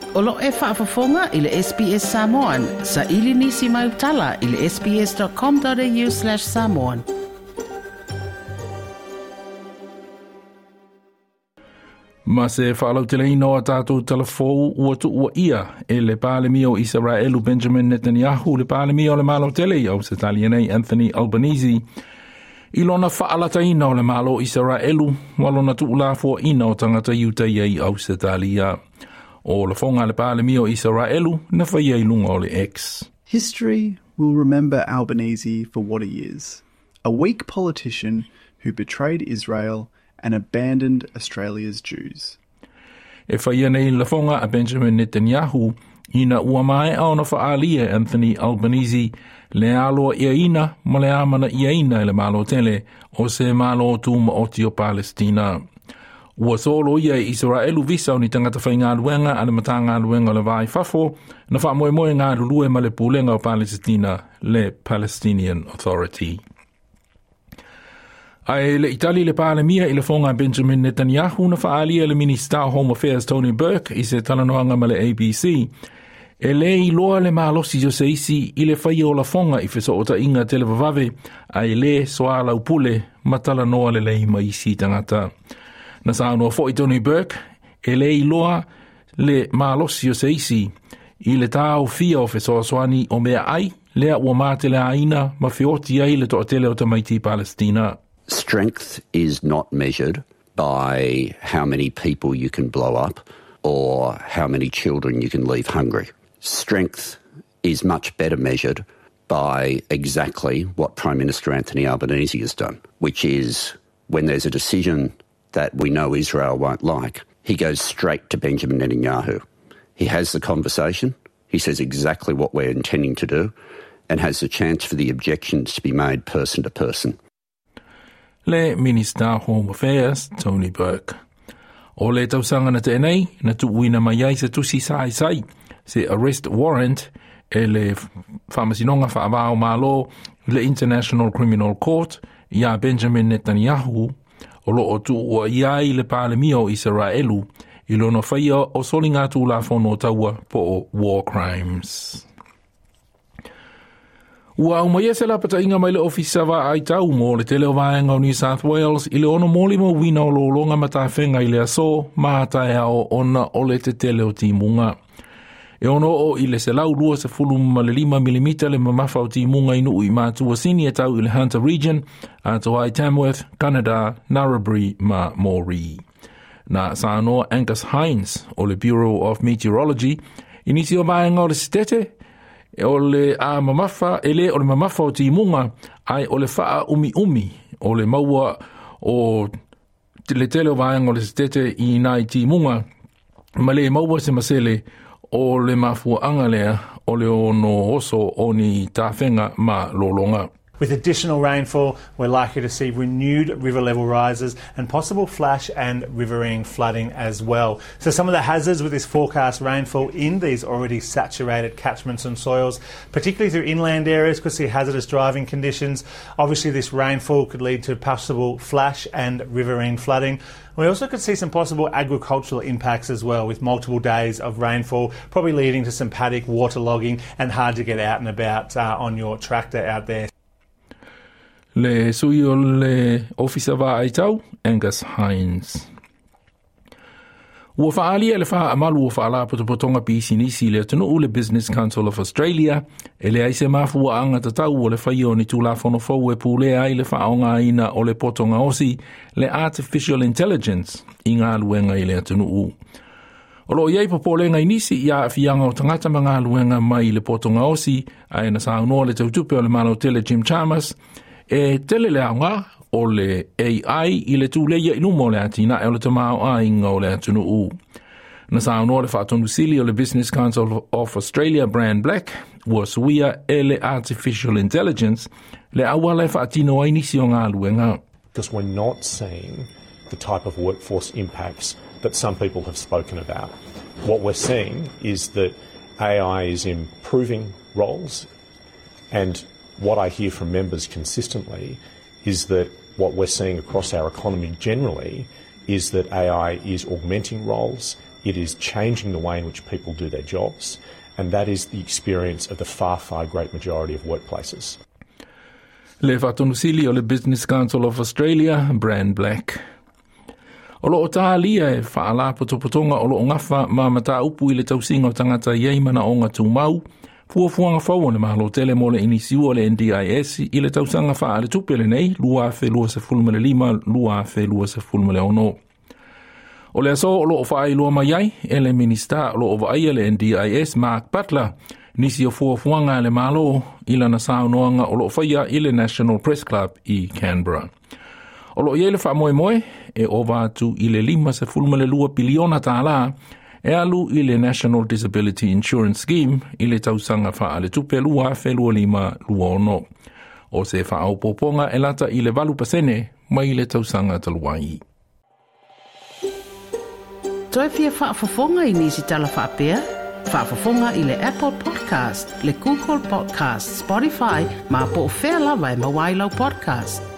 Olo e whaafafonga i le SBS Samoan. Sa ili nisi mai utala i le sbs.com.au/Samoan. Ma se whaalau te leino a tātou telefou ua tu ua ia e le pālemio Israelu Benjamin Netanyahu le pālemio le malo tele au se talianei Anthony Albanese i lona whaalata ina o le malo Israelu walona tu ula fua ina o tangata iutai ai au se talia o le fonga le pālemio Israelu na whaiei lunga o le X. History will remember Albanese for what he is, a weak politician who betrayed Israel and abandoned Australia's Jews. E whaia nei la fonga a Benjamin Netanyahu ina ua mai au na whaalia Anthony Albanese le aloa ia ina ma le amana ia ina le malo tele o se malo tūma o tio Palestina. Ua solo ia i Israelu visa o ni tangata whai ngā luenga ana mata ngā luenga le vai fafo na wha moe moe ngā lulue ma le pūlenga o Palestina le Palestinian Authority. Ai le Itali le pālemia i le fonga Benjamin Netanyahu na whaalia le Minister of Home Affairs Tony Burke i se talanoanga ma le ABC. E le i loa le malosi jo seisi i le whai o la fonga i wheso o ta inga te le vavave ai le soala upule matala noa le leima i si tangata. Na sa anua fo i Tony Burke e le i loa le malosi jo seisi i le tau fia o wheso soani o mea ai lea ua mate le aina ma whioti ai le toa tele o tamaiti Palestina. Strength is not measured by how many people you can blow up or how many children you can leave hungry. Strength is much better measured by exactly what Prime Minister Anthony Albanese has done, which is when there's a decision that we know Israel won't like, he goes straight to Benjamin Netanyahu. He has the conversation, he says exactly what we're intending to do, and has the chance for the objections to be made person to person. Le Minister of Home Affairs, Tony Burke. O le tausanga na tēnei, na tuuina mai ai se tusi sai, se arrest warrant e le whamasinonga whaavao malo le International Criminal Court ia Benjamin Netanyahu o lo o tu ua iai le pālemio Israelu i lono whaia o soli ngā tū la whono taua po o war crimes. Ua umaia se la pata inga mai le ofisa wa ai tau mo le tele o vaenga o New South Wales i le ono moli mo wina o lo longa mata whenga i le aso mahata ea o ona o le te tele o timunga. E ono o i le se lau lua se fulu ma le 5 mm le mamafa o timunga inu i mātua sini e tau i le Hunter Region a to ai Tamworth, Canada, Narrabri ma Moree. Na sa anoa Angus Hines o le Bureau of Meteorology inisi o vaenga o le stete o le a mamafa ele o le mamafa o timunga ai o le faa umi o le maua o le tele o vaenga o le stete i nai timunga ma le maua se masele o le mafuanga lea o le ono oso o ni tawhenga ma lolonga. With additional rainfall, we're likely to see renewed river level rises and possible flash and riverine flooding as well. So some of the hazards with this forecast rainfall in these already saturated catchments and soils, particularly through inland areas, could see hazardous driving conditions. Obviously this rainfall could lead to possible flash and riverine flooding. We also could see some possible agricultural impacts as well, with multiple days of rainfall, probably leading to some paddock waterlogging and hard to get out and about on your tractor out there. Le sui o le ofisa wa ai tau, Angus Hines. Ua whaalia le wha amalu o whaala potopotonga pisi nisi le tunu u le Business Council of Australia, e le aise mafua anga tatau o le whai o ni tūla whono fau e pūle ai le whaonga ina o le potonga osi, le Artificial Intelligence, i ngā luenga i le tunu u. O lo iei popolenga inisi ia whianga o tangata ma ngā luenga mai le potonga osi, ai na sa unua le tautupe o le malo tele Jim Chalmers, e tele le aunga o le AI i le tūleia inumo le atina e o le tamao a inga o le atunu u. Na sa anua le whaatonu sili o le Business Council of Australia, Brand Black, ua suia e le Artificial Intelligence, le awa le whaatino ai nisi o ngā luenga. Because we're not seeing the type of workforce impacts that some people have spoken about. What we're seeing is that AI is improving roles, and what I hear from members consistently is that what we're seeing across our economy generally is that AI is augmenting roles, it is changing the way in which people do their jobs, and that is the experience of the far, far great majority of workplaces. Le whatonusili o le Business Council of Australia, Brand Black. O loo tālia e whaala potopotonga o loo ngafa mata upu i le tausinga o tangata iei mana o ngā tūmau, fuafuanga whau ne mahalo tele mo le inisiu o le NDIS i le tausanga wha ale tupele nei, lua fe lua se fulmele lima, lua fe lua se fulmele ono. O le aso o loo whaai lua mai ai, e le minista o loo vai le NDIS Mark Butler, nisi o fuafuanga le malo i lana saunoanga o loo whaia i le National Press Club i Canberra. O loo iele wha moe moe, e o vātu i le 5.2 biliona tāla, e alu i le National Disability Insurance Scheme i le tausanga wha ale tupe lua fe lua lima lua ono. O se wha au poponga e lata i le 8% mai le tausanga taluai. Toi fia whaafafonga i nisi tala whaapea? Whaafafonga i le Apple Podcast, le Google Podcast, Spotify, ma po whea lawa e mawailau podcast.